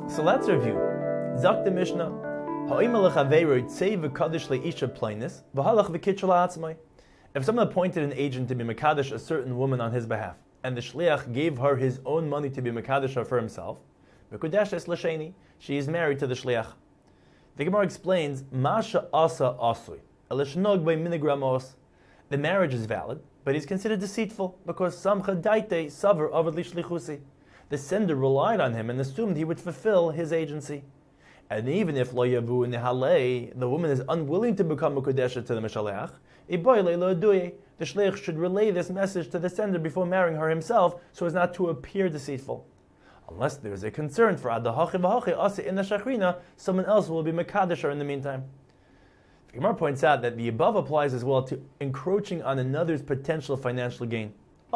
So let's review. Zak the Mishnah. If someone appointed an agent to be Mekadesh a certain woman on his behalf, and the Shliach gave her his own money to be Mekadesh her for himself, Mekudeshes Lasheni, she is married to the Shliach. The Gemara explains, Masha Asa Asui, Elishnog by Minigramos. The marriage is valid, but he's considered deceitful because Samcha Daite Savar Avad Lishlichusi. The sender relied on him and assumed he would fulfill his agency. And even if Lo Yavu Nehalei, the woman is unwilling to become Mekudeshet to the Meshaleach, the Shliach should relay this message to the sender before marrying her himself so as not to appear deceitful. Unless there is a concern for Adahachi Vahachi Asa in the Shachrina, someone else will be Mekadesh her in the meantime. The Gemara points out that the above applies as well to encroaching on another's potential financial gain.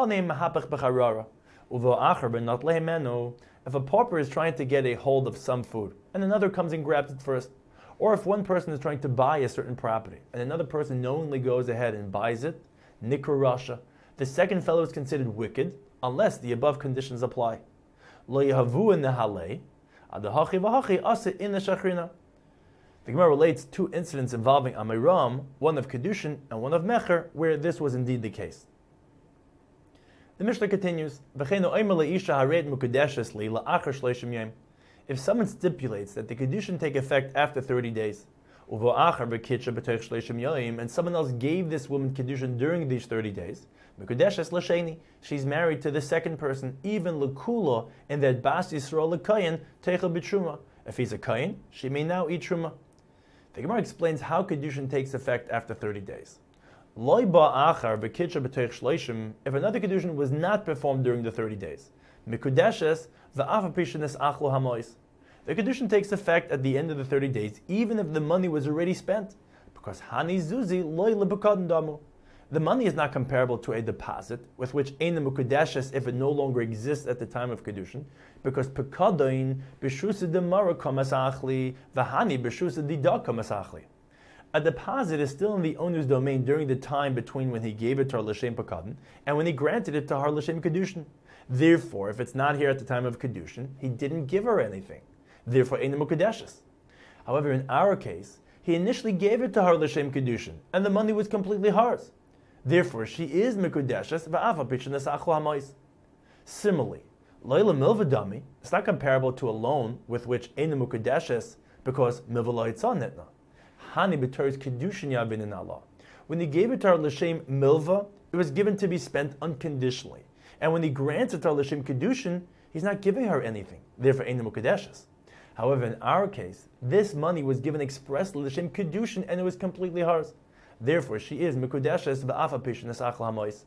If a pauper is trying to get a hold of some food, and another comes and grabs it first, or if one person is trying to buy a certain property, and another person knowingly goes ahead and buys it, nikra rasha, the second fellow is considered wicked, unless the above conditions apply. Lo yahavu nehalei, adahachi vahachi asa in the shachrina. The Gemara relates two incidents involving Amiram, one of Kedushin and one of Mecher, where this was indeed the case. The Mishnah continues, if someone stipulates that the Kedushin take effect after 30 days, and someone else gave this woman Kedushin during these 30 days, she's married to the second person, even Lekula, in that Bas Yisrael Lekayin Teichel B'Truma. If he's a Kayin, she may now eat Truma. The Gemara explains how Kedushin takes effect after 30 days. If another Kedushin was not performed during the 30 days, the Kedushin takes effect at the end of the 30 days, even if the money was already spent, because the money is not comparable to a deposit, with which Ein Mekudeshes if it no longer exists at the time of Kedushin, because Pekadoin b'shusa demara kamasachli, v'hani b'shusa dida kamasachli. A deposit is still in the owner's domain during the time between when he gave it to her l'shem Pekadon and when he granted it to her l'shem Kedushin. Therefore, if it's not here at the time of Kedushin, he didn't give her anything. Therefore, Ein Mekudeshes. However, in our case, he initially gave it to her l'shem Kedushin, and the money was completely hers. Therefore, she is Mekudeshes v'afa pishanas achlu hamois. Similarly, Loila milva dami is not comparable to a loan with which Ein Mekudeshes because milva lo hitzah nitna. Hani b'teres Kedushin yavin in Allah. When he gave it to her l'shem milva, it was given to be spent unconditionally. And when he grants it to her l'shem Kedushin, he's not giving her anything. Therefore, Ein Mekudeshes. However, in our case, this money was given expressly l'shem Kedushin and it was completely hers. Therefore, she is Mekudeshes v'afa pishanas achlu hamois.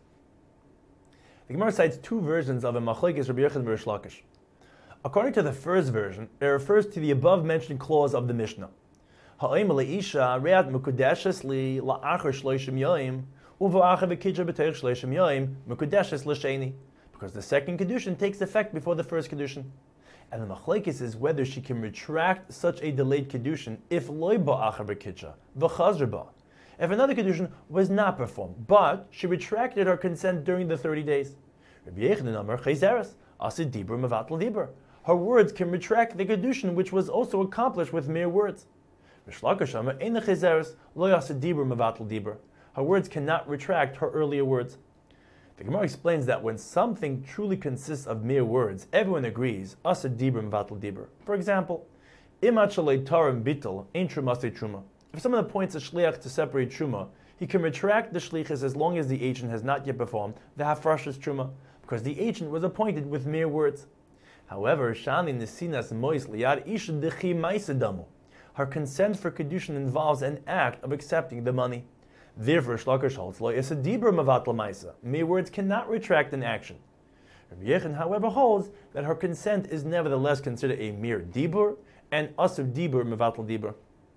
The Gemara cites two versions of a machlokes Rabbi Yochanan and Rish Lakish. According to the first version, it refers to the above-mentioned clause of the Mishnah. Ha'oim le'isha re'at Mekudeshes li la'achar shloishim yoyim u'va'achar v'kidja b'teich shloishim yoyim Mekudeshes l'sheni, because the second Kedushin takes effect before the first Kedushin. And the machlokes is whether she can retract such a delayed Kedushin if loy ba'achar v'kidja v'chazr ba. If another Kedushin was not performed, but she retracted her consent during the 30 days. Rabbi Yochanan Amar Chayzeres, Asid Dibur Mevatel Dibur. Her words can retract the Kedushin which was also accomplished with mere words. Rish Lakish Amar Ein Chayzeres, Lo Asid Dibur Mevatel Dibur. Her words cannot retract her earlier words. The Gemara explains that when something truly consists of mere words, everyone agrees, Asid Dibur Mevatel Dibur. For example, Imat Shalei Tarim Bitel Ein Trumase Truma. If someone appoints a shliach to separate truma, he can retract the shlichus as long as the agent has not yet performed the hafrashas truma, because the agent was appointed with mere words. However, shani nesinas mois liyad isha dechi maisadamu. Her consent for kedushin involves an act of accepting the money. Therefore, Shlakish holds lo is a dibur mavatla maisa. Mere words cannot retract an action. Rabbi Yochanan, however, holds that her consent is nevertheless considered a mere dibur and asur dibur mavatla dibur.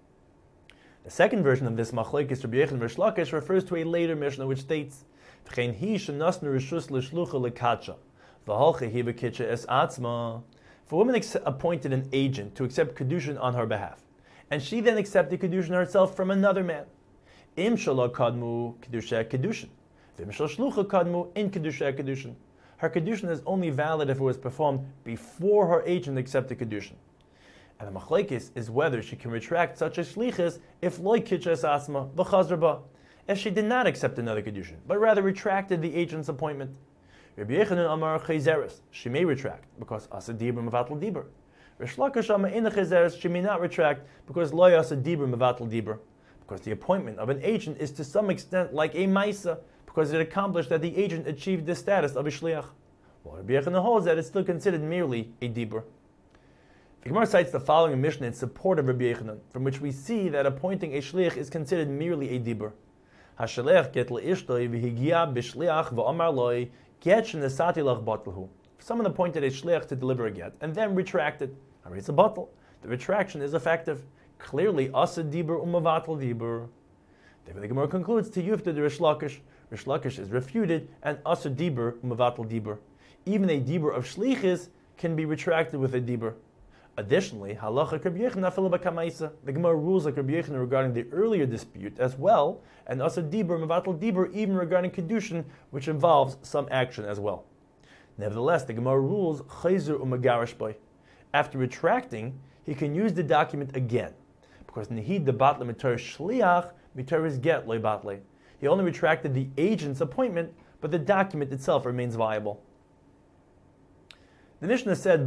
The second version of this machlokes Rabbi Yochanan and Rish Lakish refers to a later Mishnah which states, "V'chein hi shenasnu rishus l'shlucha lekacha, v'halche hi b'kitcha es atzma." If a woman appointed an agent to accept kedushin on her behalf, and she then accepted kedushin herself from another man, im shala kadmu kedusha kedushin, v'im shal shlucha kadmu in kedusha kedushin. Her kedushin is only valid if it was performed before her agent accepted kedushin. And the machlekes is whether she can retract such a shlichus if loy kitches asma v'chazra ba, if she did not accept another kedushin, but rather retracted the agent's appointment. Rabbi Yechanan Amar Chayzeres, she may retract because asa dibur mevatel dibur. Rish Lakish Amar Ina Chayzeres, she may not retract because loy asa dibur mevatel dibur, because the appointment of an agent is to some extent like a maisa, because it accomplished that the agent achieved the status of a shliach. While Rabbi Yechanan holds that it's still considered merely a dibur. The Gemara cites the following Mishnah in support of Rabbi Yechanan, from which we see that appointing a shliach is considered merely a dibur. Hashalech get leishtoi v'higia b'shliach v'amar loi get shenesati lach batalhu. If someone appointed a shliach to deliver a get and then retracted, it's a batal. The retraction is effective. Clearly, asa dibur umavatal dibur. Therefore, the Gemara concludes to yufta the Rish Lakish. Rish Lakish is refuted, and asa dibur umavatal dibur. Even a dibur of shlichis can be retracted with a dibur. Additionally, halacha Rabbi Yechanan afilu b'kamaisa. The Gemara rules like Rabbi Yechanan regarding the earlier dispute as well, and asa dibur mevatel dibur even regarding kedushin, which involves some action as well. Nevertheless, the Gemara rules chayzer umagarish boy. After retracting, he can use the document again, because nihid the batle mitar shliach mitar is get loy batle. He only retracted the agent's appointment, but the document itself remains viable. The Mishnah said,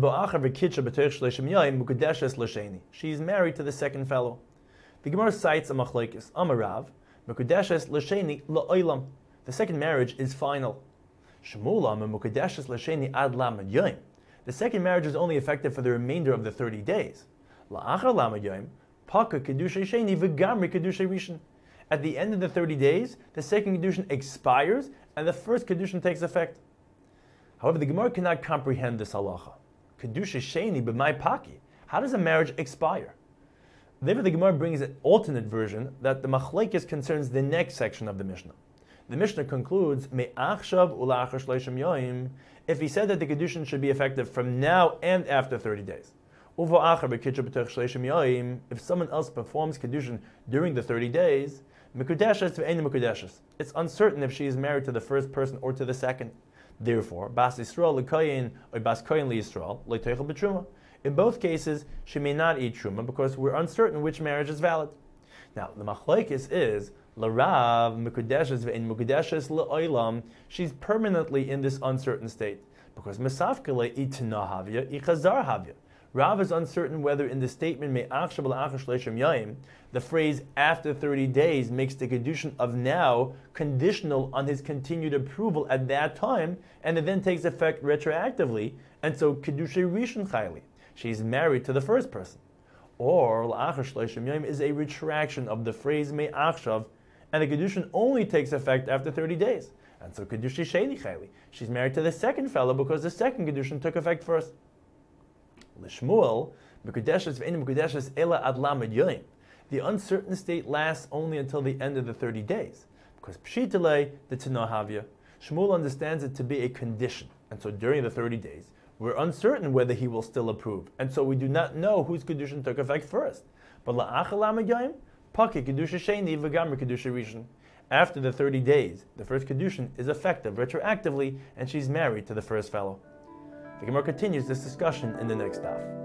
she is married to the second fellow. The Gemara cites a machlekes, Amarav, the second marriage is final. The second marriage is only effective for the remainder of the 30 days. At the end of the 30 days, the second kedushin expires and the first kedushin takes effect. However, the Gemara cannot comprehend this halacha. Kedusha sheni b'mai paki. How does a marriage expire? Therefore, the Gemara brings an alternate version that the machlekes concerns the next section of the Mishnah. The Mishnah concludes, me'achshav ula'achar shleishim yoim, if he said that the kedushin should be effective from now and after 30 days. Uvo'achar b'kitcha b'tech shleishim yoim, if someone else performs kedushin during the 30 days, mekudeshes ve'ein mekudeshes. It's uncertain if she is married to the first person or to the second. Therefore, Bas Yisrael l'koyin or Bas Koyin l'Yisrael l'teichel b'truma. In both cases, she may not eat truma because we're uncertain which marriage is valid. Now, the machlekes is l'rav mekudeshes ve'in mekudeshes l'oilam. She's permanently in this uncertain state because mesafkele itina havya ichazar havya. Rav is uncertain whether in the statement me'achshav l'achar shleishim yaim, the phrase after 30 days makes the kedushin of now conditional on his continued approval at that time, and it then takes effect retroactively, and so kedusha rishon chayli. She's married to the first person. Or l'achar shleishim yaim is a retraction of the phrase me'achshav, and the kedushin only takes effect after 30 days, and so kedusha sheni chayli. She's married to the second fellow because the second kedushin took effect first. L'shmuel, mekudeshes ve'ein mekudeshes ela ad lamed yoim. The uncertain state lasts only until the end of the 30 days. Because pshitale, the tinohavya, Shmuel understands it to be a condition. And so during the 30 days, we're uncertain whether he will still approve. And so we do not know whose kedushin took effect first. But la'achal lamed yoim, paki kedusha sheni v'gamr kedusha rishon. After the 30 days, the first kedushin is effective retroactively, and she's married to the first fellow. The Gemara continues this discussion in the next daf.